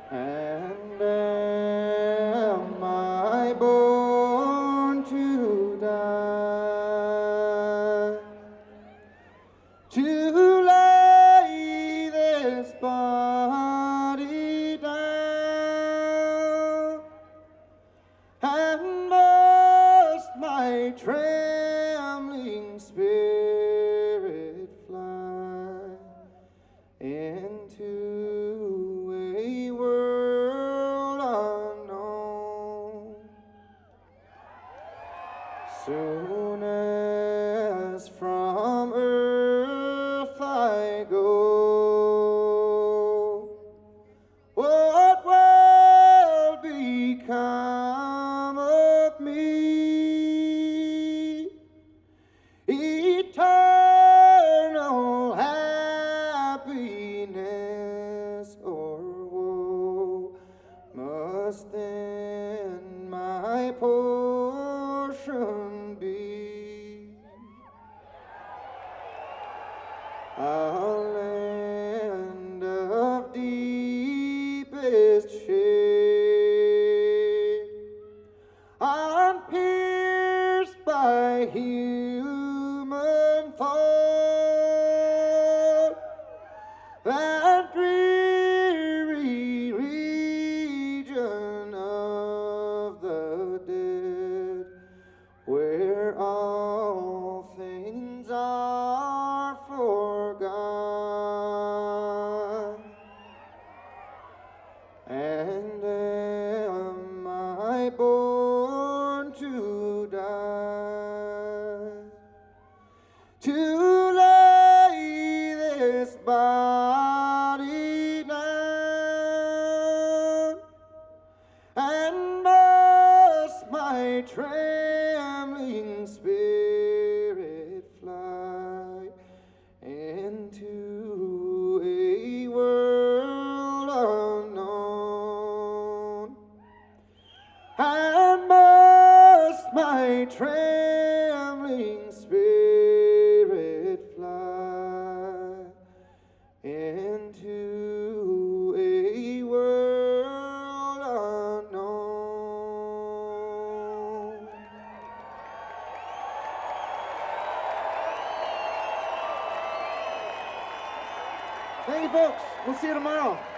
And am I born to die, to lay this body down, and must my trembling spirit fly into a world unknown? Soon as from earth I go, what will become of me? Eternal happiness or woe must then my portion be. A land of deepest shade, unpierced by human thought, that dreary region of the dead, where all things are forgot. And am I born to die, to lay this body down, and must my trembling spirit fly into a world unknown? And must my trembling spirit fly into a world unknown? Thank you, folks. We'll see you tomorrow.